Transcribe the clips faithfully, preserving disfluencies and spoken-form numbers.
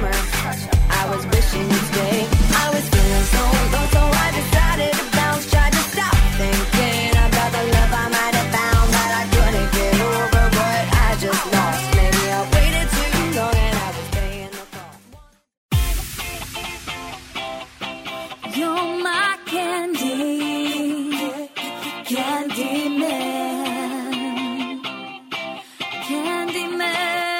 summer. I was wishing you'd stay. I was feeling so low, so I decided to bounce. Tried to stop thinking about the love I might have found that I couldn't get over, but I just lost. Maybe I waited too long and I was paying the cost. You're my candy, candy man, candy man.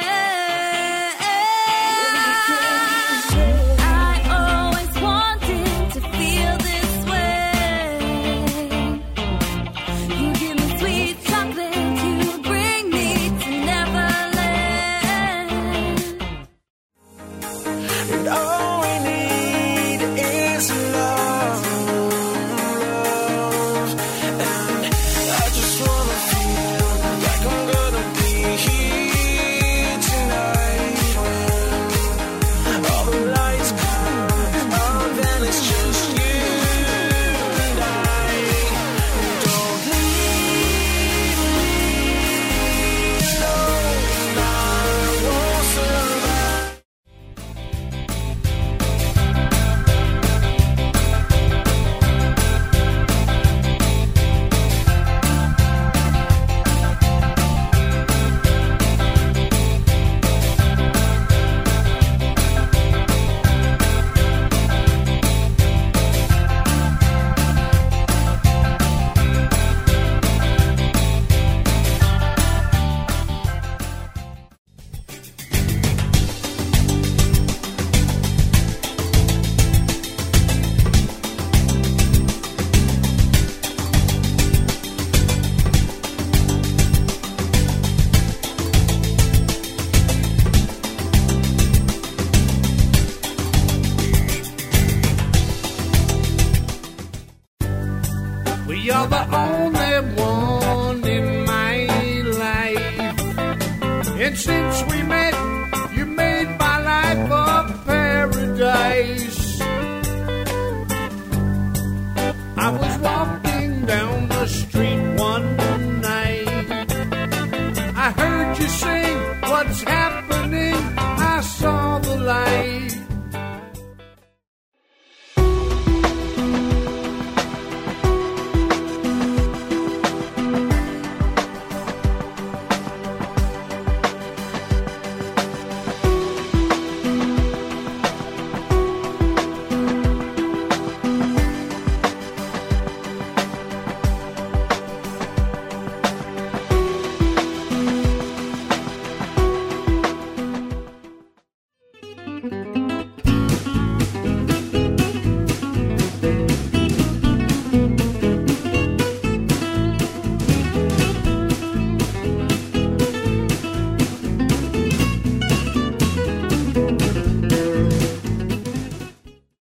You're the only one in my life, and since we met, you made my life a paradise. I was walking